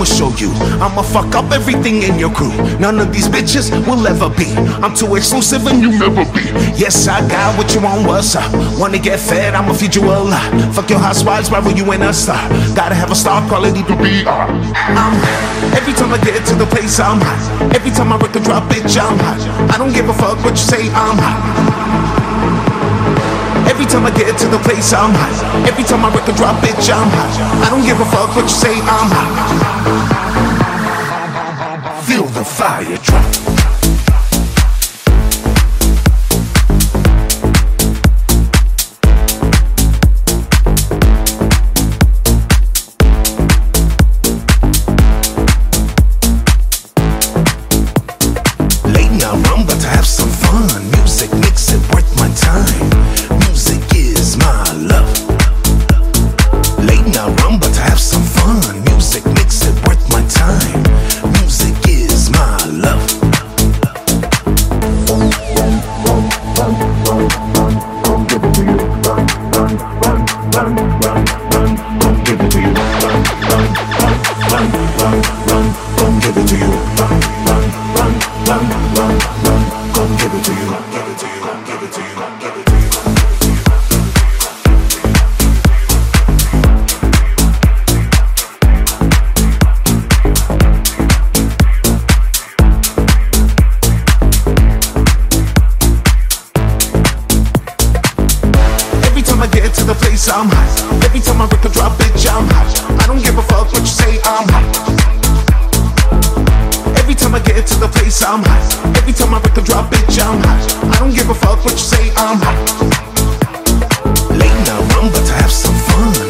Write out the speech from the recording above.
I'ma show you. I'ma fuck up everything in your crew. None of these bitches will ever be. I'm too exclusive and you'll never be. Yes, I got what you want, what's up? Wanna get fed, I'ma feed you a lot. Fuck your housewives, why were you in a star? Gotta have a star quality to be I'm hot. Every time I get to the place, I'm hot. Every time I record drop, bitch, I'm hot. I don't give a fuck what you say, I'm hot. Every time I get to the place, I'm hot. Every time I record drop, bitch, I'm hot. I don't give a fuck what you say, I'm hot. Feel the fire drop. I'm about to have some fun. Music makes it worth my time. Music is my love. Late now, I'm about to have some fun. Music makes it worth my time. Music is my love. Give it to you. Give it to you. Give it to you. Come give it to you, give it to you, give it to you, give it to you. Every time I get to the place, I'm hot. Every time I record drop, bitch, I'm hot. I don't give a fuck what you say, I'm hot. Every time I get to the place, I'm hot. Every time I record drop, bitch, I'm hot. I don't give a fuck what you say, I'm hot. Late now, I'm about to have some fun.